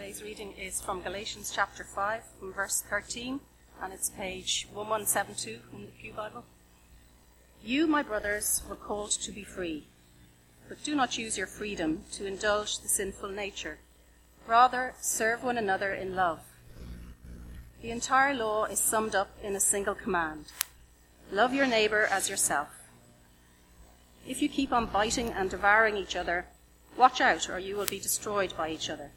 Today's reading is from Galatians chapter 5, from verse 13, and it's page 1172 in the Pew Bible. You, my brothers, were called to be free, but do not use your freedom to indulge the sinful nature. Rather, serve one another in love. The entire law is summed up in a single command: love your neighbor as yourself. If you keep on biting and devouring each other, watch out, or you will be destroyed by each other.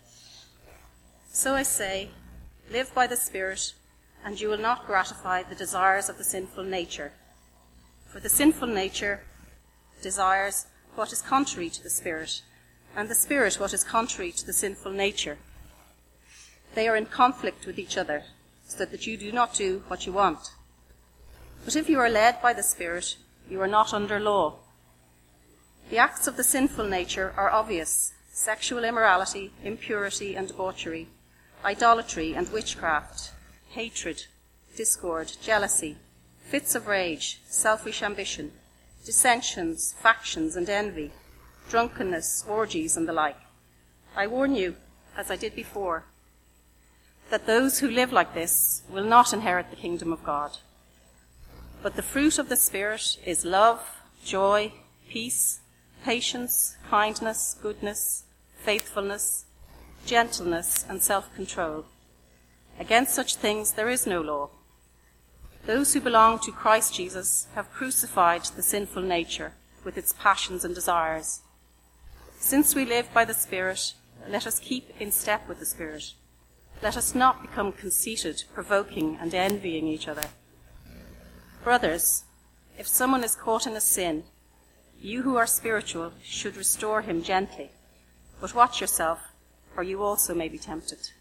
So I say, live by the Spirit, and you will not gratify the desires of the sinful nature. For the sinful nature desires what is contrary to the Spirit, and the Spirit what is contrary to the sinful nature. They are in conflict with each other, so that you do not do what you want. But if you are led by the Spirit, you are not under law. The acts of the sinful nature are obvious: sexual immorality, impurity and debauchery, idolatry and witchcraft, hatred, discord, jealousy, fits of rage, selfish ambition, dissensions, factions and envy, drunkenness, orgies and the like. I warn you, as I did before, that those who live like this will not inherit the kingdom of God. But the fruit of the Spirit is love, joy, peace, patience, kindness, goodness, faithfulness, gentleness, and self-control. Against such things there is no law. Those who belong to Christ Jesus have crucified the sinful nature with its passions and desires. Since we live by the Spirit, let us keep in step with the Spirit. Let us not become conceited, provoking, and envying each other. Brothers, if someone is caught in a sin, you who are spiritual should restore him gently. But watch yourself, or you also may be tempted.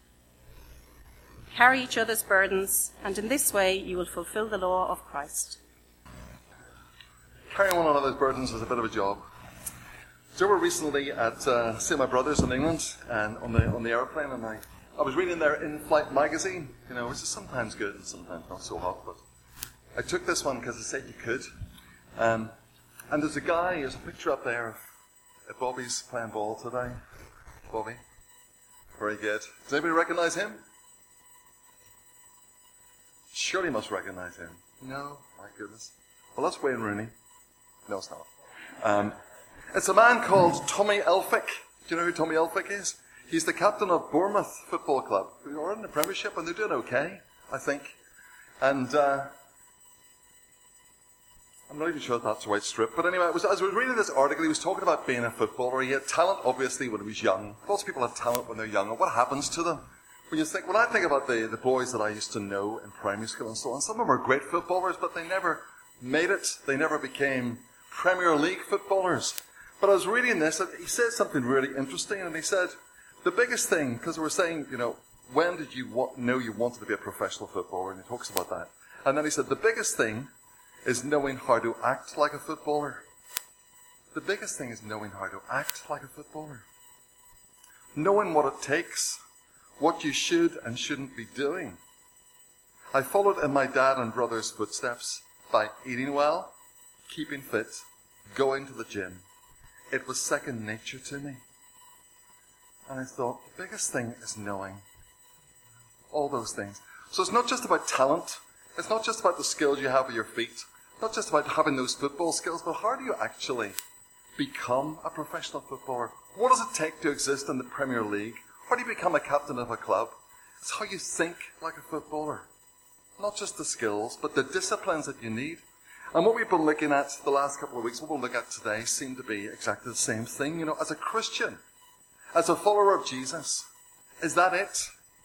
Carry each other's burdens, and in this way you will fulfill the law of Christ. Carrying one another's burdens is a bit of a job. So we were recently at seeing my brothers in England, and on the aeroplane, and I was reading their in-flight magazine, which is sometimes good and sometimes not so hot, but I took this one because it said you could. And there's a picture up there of Bobby's playing ball today. Bobby. Very good. Does anybody recognize him? Surely you must recognize him. No? My goodness. Well, that's Wayne Rooney. No, it's not. It's a man called Tommy Elphick. Do you know who Tommy Elphick is? He's the captain of Bournemouth Football Club, who are in the Premiership, and they're doing okay, I think. And I'm not even sure if that's the right strip. But anyway, as I was reading this article, he was talking about being a footballer. He had talent, obviously, when he was young. Lots of people have talent when they're young. And what happens to them? When I think about the boys that I used to know in primary school and so on, some of them were great footballers, but they never made it. They never became Premier League footballers. But I was reading this, and he said something really interesting. And he said, the biggest thing, because we were saying, when did you know you wanted to be a professional footballer? And he talks about that. And then he said, the biggest thing is knowing how to act like a footballer. The biggest thing is knowing how to act like a footballer. Knowing what it takes, what you should and shouldn't be doing. I followed in my dad and brother's footsteps by eating well, keeping fit, going to the gym. It was second nature to me. And I thought, the biggest thing is knowing all those things. So it's not just about talent. It's not just about the skills you have with your feet, not just about having those football skills, but how do you actually become a professional footballer? What does it take to exist in the Premier League? How do you become a captain of a club? It's how you think like a footballer. Not just the skills, but the disciplines that you need. And what we've been looking at the last couple of weeks, what we'll look at today, seem to be exactly the same thing. As a Christian, as a follower of Jesus, is that it?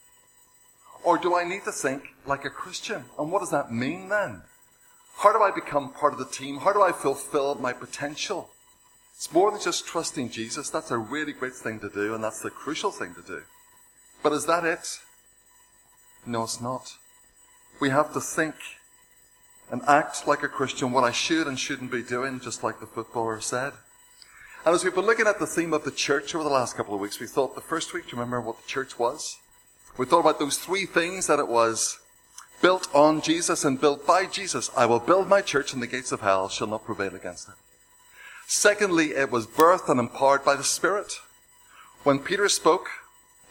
Or do I need to think like a Christian? And what does that mean then? How do I become part of the team? How do I fulfill my potential? It's more than just trusting Jesus. That's a really great thing to do, and that's the crucial thing to do. But is that it? No, it's not. We have to think and act like a Christian, what I should and shouldn't be doing, just like the footballer said. And as we've been looking at the theme of the church over the last couple of weeks, we thought the first week, do you remember what the church was? We thought about those three things that it was: built on Jesus and built by Jesus. I will build my church, and the gates of hell shall not prevail against it. Secondly, it was birthed and empowered by the Spirit. When Peter spoke,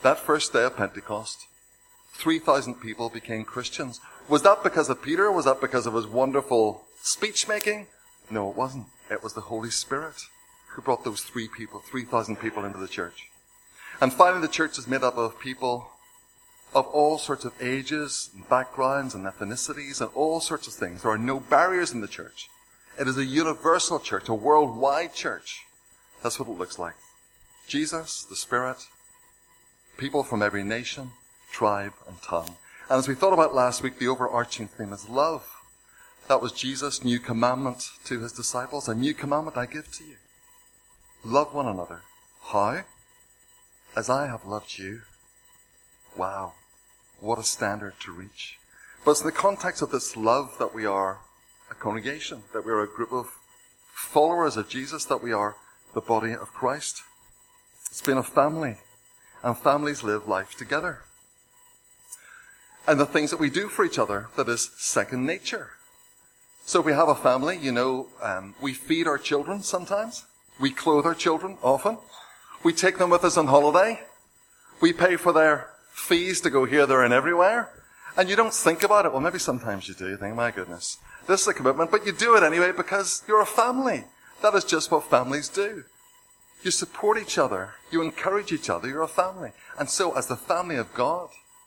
that first day of Pentecost, 3,000 people became Christians. Was that because of Peter? Was that because of his wonderful speech making? No, it wasn't. It was the Holy Spirit who brought those 3,000 people into the church. And finally, the church is made up of people of all sorts of ages, and backgrounds, and ethnicities, and all sorts of things. There are no barriers in the church. It is a universal church, a worldwide church. That's what it looks like. Jesus, the Spirit, people from every nation, tribe, and tongue. And as we thought about last week, the overarching theme is love. That was Jesus' new commandment to his disciples. A new commandment I give to you. Love one another. How? As I have loved you. Wow. What a standard to reach. But it's in the context of this love that we are a congregation, that we are a group of followers of Jesus, that we are the body of Christ. It's been a family, and families live life together. And the things that we do for each other, that is second nature. So we have a family, we feed our children sometimes. We clothe our children often. We take them with us on holiday. We pay for their fees to go here, there, and everywhere. And you don't think about it. Well, maybe sometimes you do. You think, my goodness, this is a commitment. But you do it anyway because you're a family. That is just what families do. You support each other. You encourage each other. You're a family. And so as the family of God,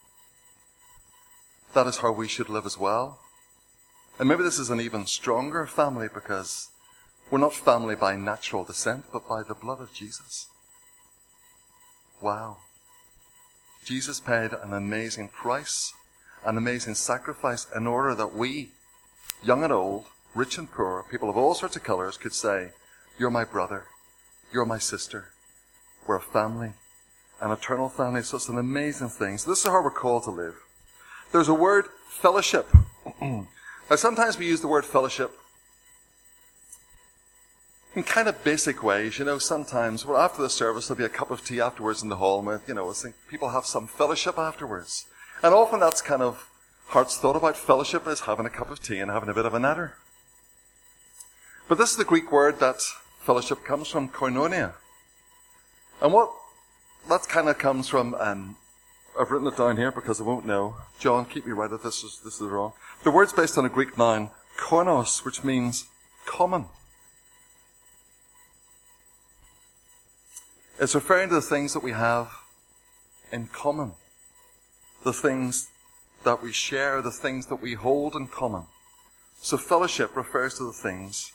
that is how we should live as well. And maybe this is an even stronger family because we're not family by natural descent, but by the blood of Jesus. Wow. Jesus paid an amazing price, an amazing sacrifice in order that we, young and old, rich and poor, people of all sorts of colors, could say, you're my brother, you're my sister. We're a family, an eternal family. So it's an amazing thing. So this is how we're called to live. There's a word, fellowship. Now sometimes we use the word fellowship in kind of basic ways. Sometimes, after the service, there'll be a cup of tea afterwards in the hall, and people have some fellowship afterwards. And often that's kind of heart's thought about fellowship as having a cup of tea and having a bit of a natter. But this is the Greek word that fellowship comes from, koinonia. And what that kind of comes from, I've written it down here because I won't know. John, keep me right if this is wrong. The word's based on a Greek noun, koinos, which means common. It's referring to the things that we have in common. The things that we share, the things that we hold in common. So fellowship refers to the things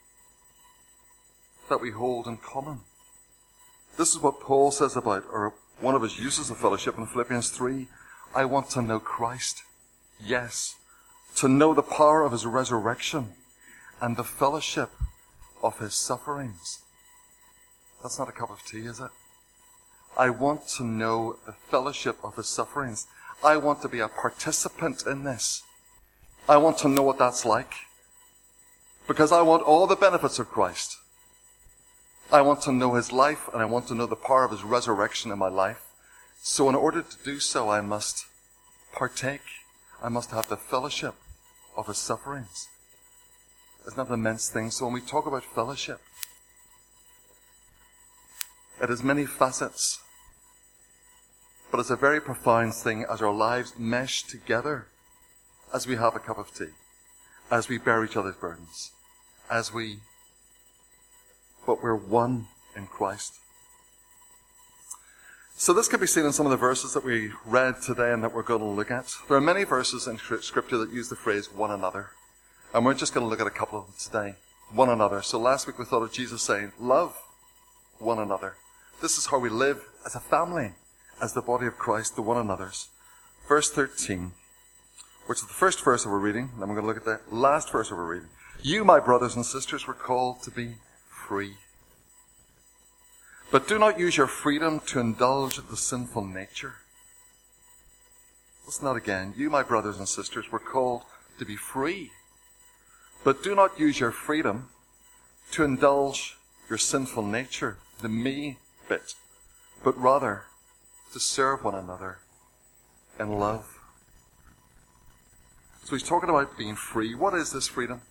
that we hold in common. This is what Paul says about, or one of his uses of fellowship in Philippians 3. I want to know Christ. Yes. To know the power of his resurrection and the fellowship of his sufferings. That's not a cup of tea, is it? I want to know the fellowship of his sufferings. I want to be a participant in this. I want to know what that's like. Because I want all the benefits of Christ. I want to know his life, and I want to know the power of his resurrection in my life. So in order to do so, I must partake. I must have the fellowship of his sufferings. Isn't that an immense thing? So when we talk about fellowship, it has many facets, but it's a very profound thing as our lives mesh together, as we have a cup of tea, as we bear each other's burdens, but we're one in Christ. So this can be seen in some of the verses that we read today and that we're going to look at. There are many verses in Scripture that use the phrase one another, and we're just going to look at a couple of them today. One another. So last week we thought of Jesus saying, love one another. This is how we live as a family, as the body of Christ, to one another's. Verse 13, which is the first verse that we're reading, and then we're going to look at the last verse that we're reading. You, my brothers and sisters, were called to be free. But do not use your freedom to indulge the sinful nature. Listen to that again. You, my brothers and sisters, were called to be free. But do not use your freedom to indulge your sinful nature, the me bit, but rather to serve one another in love. So he's talking about being free. What is this freedom?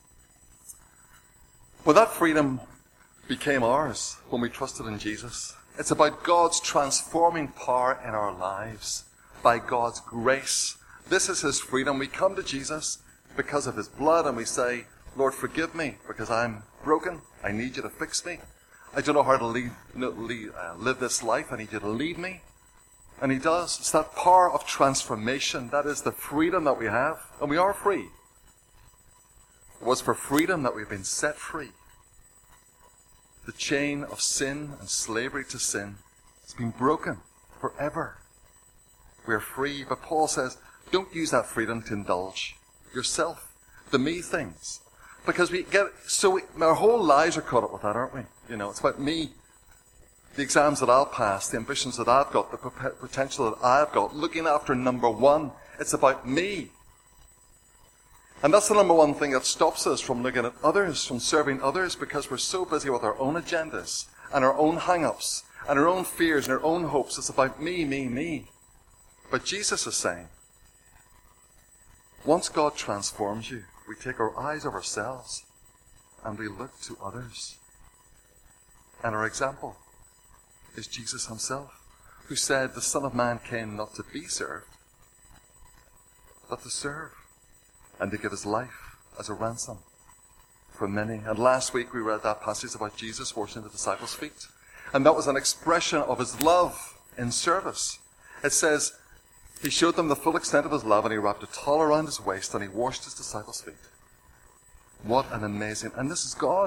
Well, that freedom became ours when we trusted in Jesus. It's about God's transforming power in our lives by God's grace. This is his freedom. We come to Jesus because of his blood and we say, Lord, forgive me because I'm broken. I need you to fix me. I don't know how to live this life. I need you to lead me. And he does. It's that power of transformation. That is the freedom that we have. And we are free. It was for freedom that we've been set free. The chain of sin and slavery to sin has been broken forever. We're free. But Paul says, don't use that freedom to indulge yourself, the me things. Because our whole lives are caught up with that, aren't we? You know, it's about me. The exams that I'll pass, the ambitions that I've got, the potential that I've got, looking after number one. It's about me. And that's the number one thing that stops us from looking at others, from serving others, because we're so busy with our own agendas and our own hang-ups and our own fears and our own hopes. It's about me, me, me. But Jesus is saying, once God transforms you, we take our eyes off ourselves and we look to others. And our example is Jesus himself, who said the Son of Man came not to be served, but to serve and to give his life as a ransom for many. And last week we read that passage about Jesus washing the disciples' feet. And that was an expression of his love in service. It says, he showed them the full extent of his love and he wrapped a towel around his waist and he washed his disciples' feet. What an amazing... And this is God.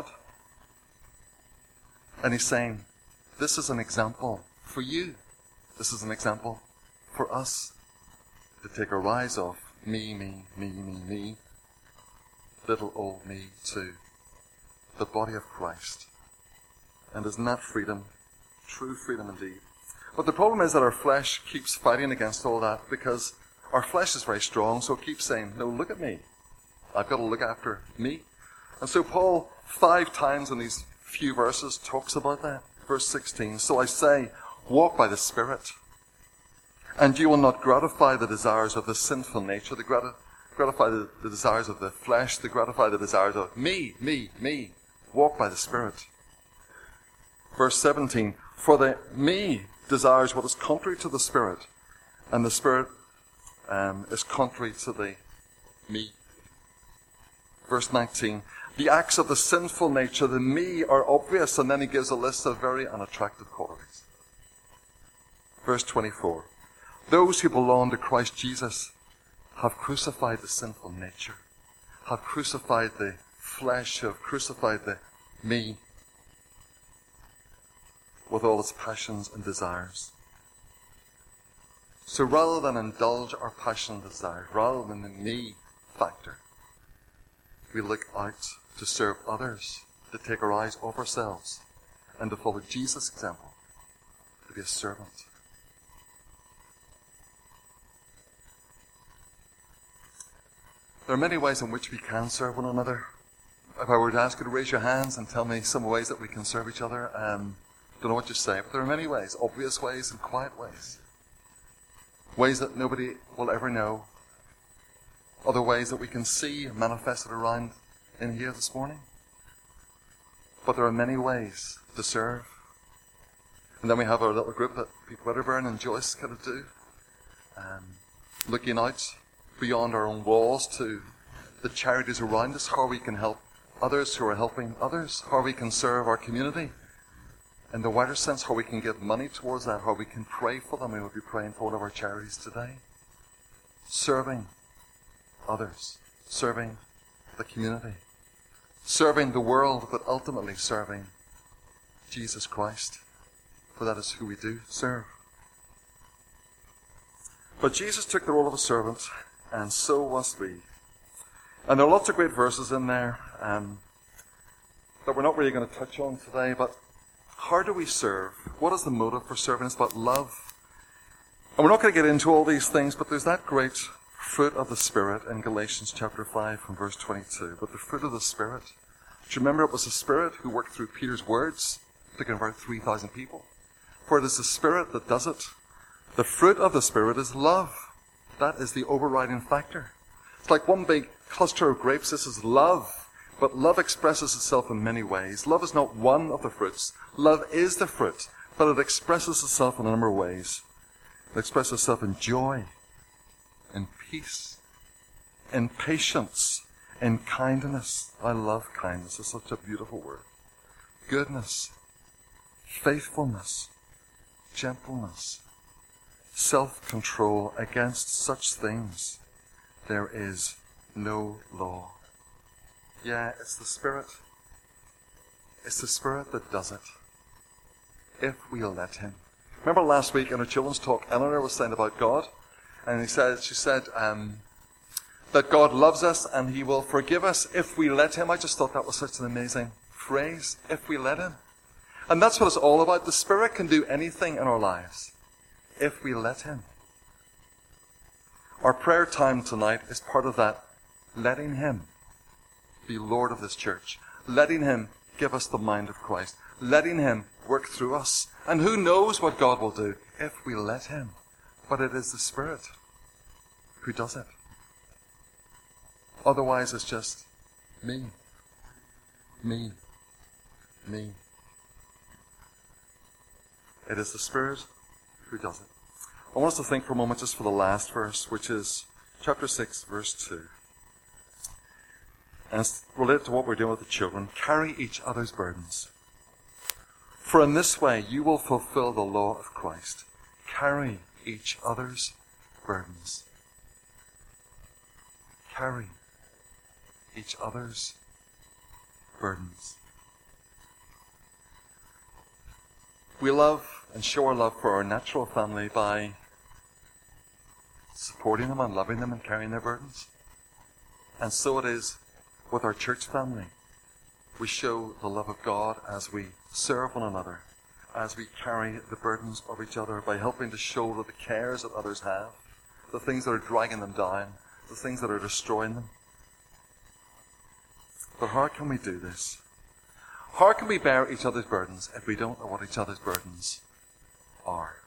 And he's saying, this is an example for you. This is an example for us to take our eyes off me, me, me, me, me. Little old me to the body of Christ. And isn't that freedom? True freedom indeed. But the problem is that our flesh keeps fighting against all that because our flesh is very strong, so it keeps saying, no, look at me. I've got to look after me. And so Paul, 5 times in these few verses, talks about that. Verse 16, so I say, walk by the Spirit, and you will not gratify the desires of the sinful nature, gratify the desires of the flesh, to gratify the desires of me, me, me. Walk by the Spirit. Verse 17, for the me desires what is contrary to the Spirit, and the Spirit is contrary to the me. Verse 19, the acts of the sinful nature, the me, are obvious, and then he gives a list of very unattractive qualities. Verse 24, those who belong to Christ Jesus have crucified the sinful nature, have crucified the flesh, have crucified the me with all its passions and desires. So rather than indulge our passion and desires, rather than the me factor, we look out to serve others, to take our eyes off ourselves, and to follow Jesus' example, to be a servant. There are many ways in which we can serve one another. If I were to ask you to raise your hands and tell me some ways that we can serve each other, don't know what you say, but there are many ways, obvious ways and quiet ways. Ways that nobody will ever know. Other ways that we can see manifested around in here this morning. But there are many ways to serve. And then we have our little group that Pete Wedderburn and Joyce kind of do. Looking out beyond our own walls to the charities around us, how we can help others who are helping others, how we can serve our community. In the wider sense, how we can give money towards that, how we can pray for them. We will be praying for one of our charities today. Serving others, serving the community, serving the world, but ultimately serving Jesus Christ. For that is who we do serve. But Jesus took the role of a servant, and so must we. And there are lots of great verses in there that we're not really going to touch on today, but how do we serve? What is the motive for serving? It's about love. And we're not going to get into all these things, but there's that great fruit of the Spirit in Galatians chapter 5 from verse 22. But the fruit of the Spirit. Do you remember it was the Spirit who worked through Peter's words to convert 3,000 people? For it is the Spirit that does it. The fruit of the Spirit is love. That is the overriding factor. It's like one big cluster of grapes. This is love. But love expresses itself in many ways. Love is not one of the fruits. Love is the fruit. But it expresses itself in a number of ways. It expresses itself in joy, in peace, in patience, in kindness. I love kindness. It's such a beautiful word. Goodness, faithfulness, gentleness, self-control. Against such things there is no law. Yeah, it's the Spirit. It's the Spirit that does it, if we'll let Him. Remember last week in our children's talk, Eleanor was saying about God, and she said that God loves us and He will forgive us if we let Him. I just thought that was such an amazing phrase, if we let Him. And that's what it's all about. The Spirit can do anything in our lives if we let Him. Our prayer time tonight is part of that, letting Him be Lord of this church, letting Him give us the mind of Christ, letting Him work through us. And who knows what God will do if we let Him. But it is the Spirit who does it. Otherwise it's just me, me, me. It is the Spirit who does it. I want us to think for a moment just for the last verse, which is chapter 6, verse 2. And it's related to what we're doing with the children. Carry each other's burdens. For in this way you will fulfill the law of Christ. Carry each other's burdens. Carry each other's burdens. We love and show our love for our natural family by supporting them and loving them and carrying their burdens. And so it is with our church family. We show the love of God as we serve one another, as we carry the burdens of each other by helping to shoulder the cares that others have, the things that are dragging them down, the things that are destroying them. But how can we do this? How can we bear each other's burdens if we don't know what each other's burdens are?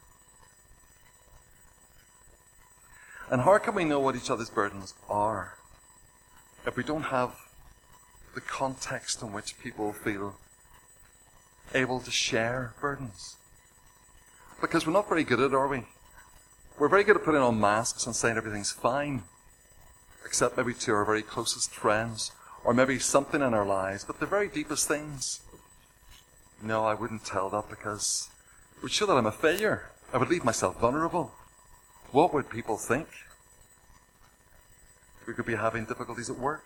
And how can we know what each other's burdens are if we don't have the context in which people feel able to share burdens? Because we're not very good at it, are we? We're very good at putting on masks and saying everything's fine, except maybe to our very closest friends, or maybe something in our lives, but the very deepest things. No, I wouldn't tell that because it would show that I'm a failure. I would leave myself vulnerable. What would people think? We could be having difficulties at work.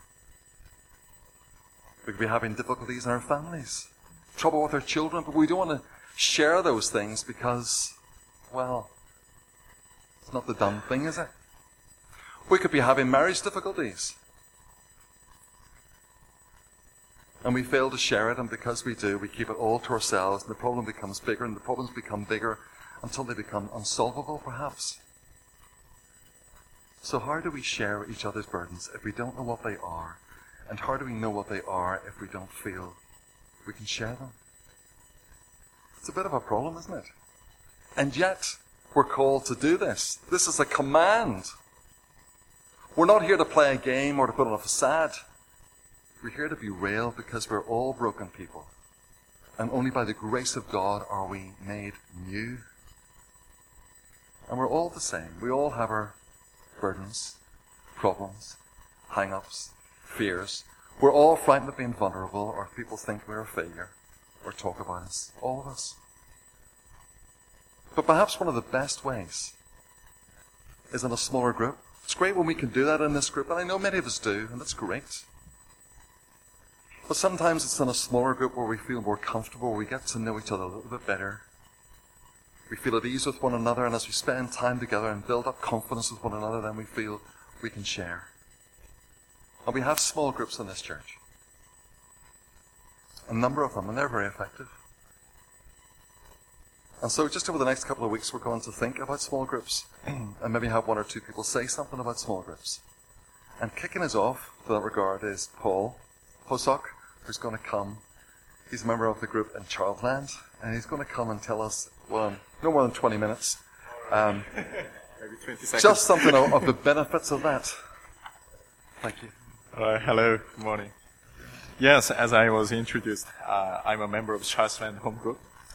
We could be having difficulties in our families, trouble with our children, but we don't want to share those things because, well, it's not the done thing, is it? We could be having marriage difficulties. And we fail to share it, and because we do, we keep it all to ourselves, and the problem becomes bigger, and the problems become bigger until they become unsolvable, perhaps. So how do we share each other's burdens if we don't know what they are? And how do we know what they are if we don't feel we can share them? It's a bit of a problem, isn't it? And yet, we're called to do this. This is a command. We're not here to play a game or to put on a facade. We're here to be real because we're all broken people. And only by the grace of God are we made new. And we're all the same. We all have our burdens, problems, hang-ups, fears. We're all frightened of being vulnerable, or people think we're a failure, or talk about us. All of us. But perhaps one of the best ways is in a smaller group. It's great when we can do that in this group, and I know many of us do, and that's great. But sometimes it's in a smaller group where we feel more comfortable, where we get to know each other a little bit better. We feel at ease with one another, and as we spend time together and build up confidence with one another, then we feel we can share. And we have small groups in this church. A number of them, and they're very effective. And so just over the next couple of weeks, we're going to think about small groups, and maybe have one or two people say something about small groups. And kicking us off to that regard is Paul Hosok, who's going to come. He's a member of the group in Childland, and he's going to come and tell us, well, no more than 20 minutes, Maybe 20 seconds. just something of the benefits of that. Thank you. Hello, good morning. Yes, as I was introduced, I'm a member of Childland Home Group,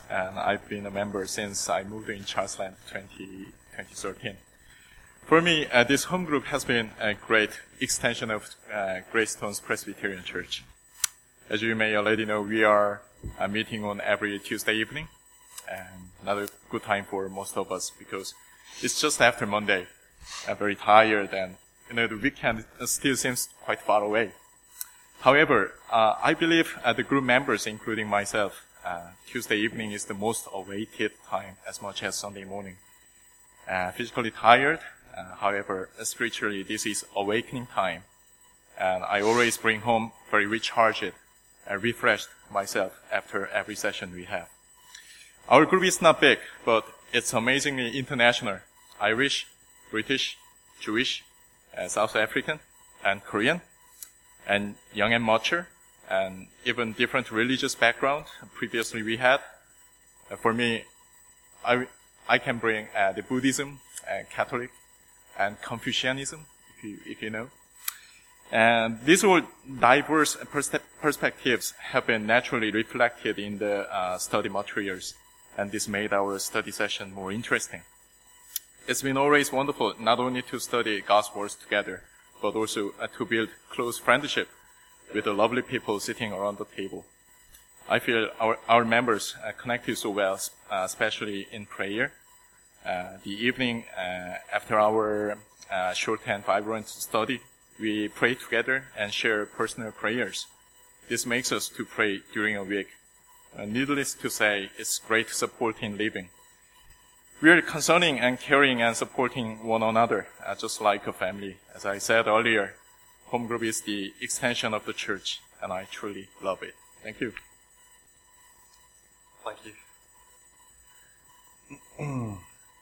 and I've been a member since I moved in Charlesland 2013. For me, this home group has been a great extension of Greystones Presbyterian Church. As you may already know, we are meeting on every Tuesday evening, and another good time for most of us because it's just after Monday. I'm very tired, and the weekend still seems quite far away. However, I believe the group members, including myself, Tuesday evening is the most awaited time as much as Sunday morning. Physically tired, however, spiritually this is awakening time. And I always bring home very recharged and refreshed myself after every session we have. Our group is not big, but it's amazingly international. Irish, British, Jewish, South African, and Korean, and young and mature, and even different religious background previously we had. For me, I can bring the Buddhism, Catholic, and Confucianism, if you know. And these all diverse perspectives have been naturally reflected in the study materials, and this made our study session more interesting. It's been always wonderful not only to study God's words together, but also to build close friendship with the lovely people sitting around the table. I feel our members connected so well, especially in prayer. The evening after our short and vibrant study, we pray together and share personal prayers. This makes us to pray during a week. Needless to say, it's great support in living. We are concerning and caring and supporting one another, just like a family. As I said earlier, home group is the extension of the church, and I truly love it. Thank you. Thank you.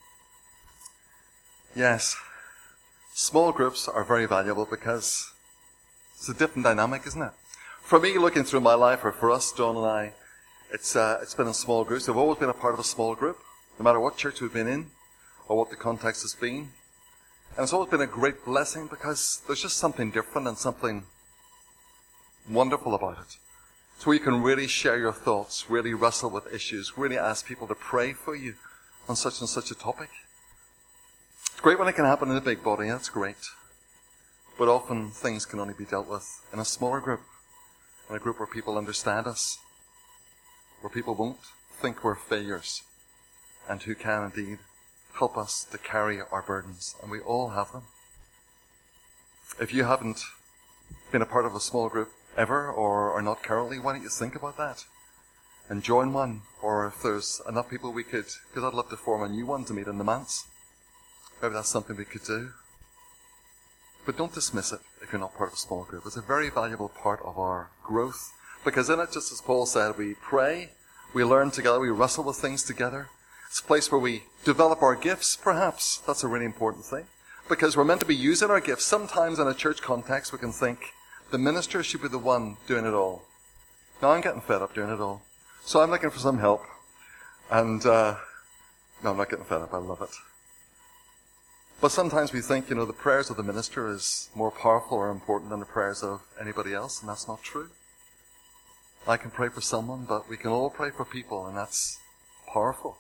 Yes, small groups are very valuable because it's a different dynamic, isn't it? For me, looking through my life, or for us, John and I, it's been in small groups. We've always been a part of a small group, no matter what church we've been in or what the context has been. And it's always been a great blessing because there's just something different and something wonderful about it. So you can really share your thoughts, really wrestle with issues, really ask people to pray for you on such and such a topic. It's great when it can happen in a big body, that's great. But often things can only be dealt with in a smaller group, in a group where people understand us, where people won't think we're failures, and who can indeed help us to carry our burdens, and we all have them. If you haven't been a part of a small group ever, or are not currently, why don't you think about that and join one? Or if there's enough people because I'd love to form a new one to meet in the manse. Maybe that's something we could do. But don't dismiss it if you're not part of a small group. It's a very valuable part of our growth, because in it, just as Paul said, we pray, we learn together, we wrestle with things together. It's a place where we develop our gifts, perhaps. That's a really important thing. Because we're meant to be using our gifts. Sometimes in a church context, we can think the minister should be the one doing it all. Now I'm getting fed up doing it all. So I'm looking for some help. And, no, I'm not getting fed up. I love it. But sometimes we think, the prayers of the minister is more powerful or important than the prayers of anybody else, and that's not true. I can pray for someone, but we can all pray for people, and that's powerful.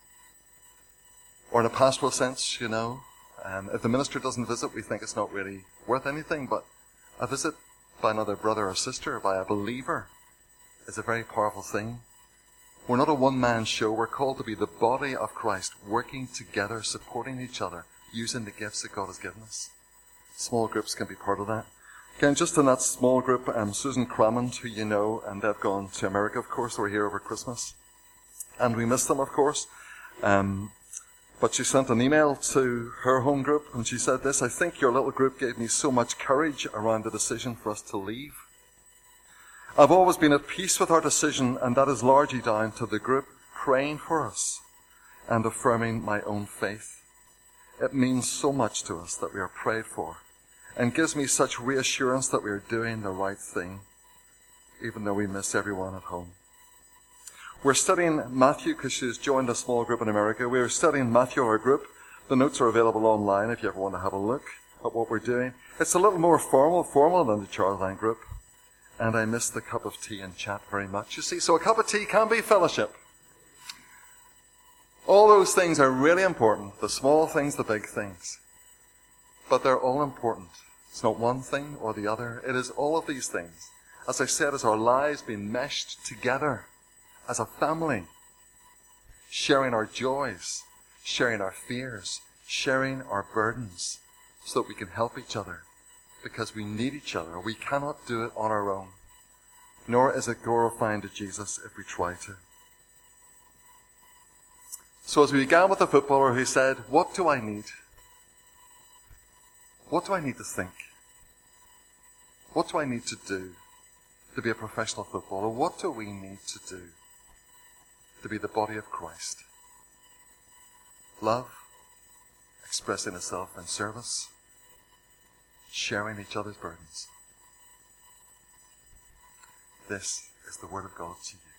Or in a pastoral sense, if the minister doesn't visit, we think it's not really worth anything, but a visit by another brother or sister, by a believer, is a very powerful thing. We're not a one-man show. We're called to be the body of Christ, working together, supporting each other, using the gifts that God has given us. Small groups can be part of that. Again, just in that small group, Susan Crammond, who you know, and they've gone to America, of course. They were here over Christmas. And we miss them, of course. But she sent an email to her home group, and she said this: I think your little group gave me so much courage around the decision for us to leave. I've always been at peace with our decision, and that is largely down to the group praying for us and affirming my own faith. It means so much to us that we are prayed for, and gives me such reassurance that we are doing the right thing, even though we miss everyone at home. We're studying Matthew because she's joined a small group in America. We're studying Matthew, our group. The notes are available online if you ever want to have a look at what we're doing. It's a little more formal than the Charlesline group. And I miss the cup of tea and chat very much. You see, so a cup of tea can be fellowship. All those things are really important, the small things, the big things. But they're all important. It's not one thing or the other. It is all of these things. As I said, as our lives being meshed together as a family, sharing our joys, sharing our fears, sharing our burdens, so that we can help each other, because we need each other. We cannot do it on our own, nor is it glorifying to Jesus if we try to. So as we began with the footballer who said, what do I need? What do I need to think? What do I need to do to be a professional footballer? What do we need to do to be the body of Christ? Love, expressing itself in service, sharing each other's burdens. This is the word of God to you.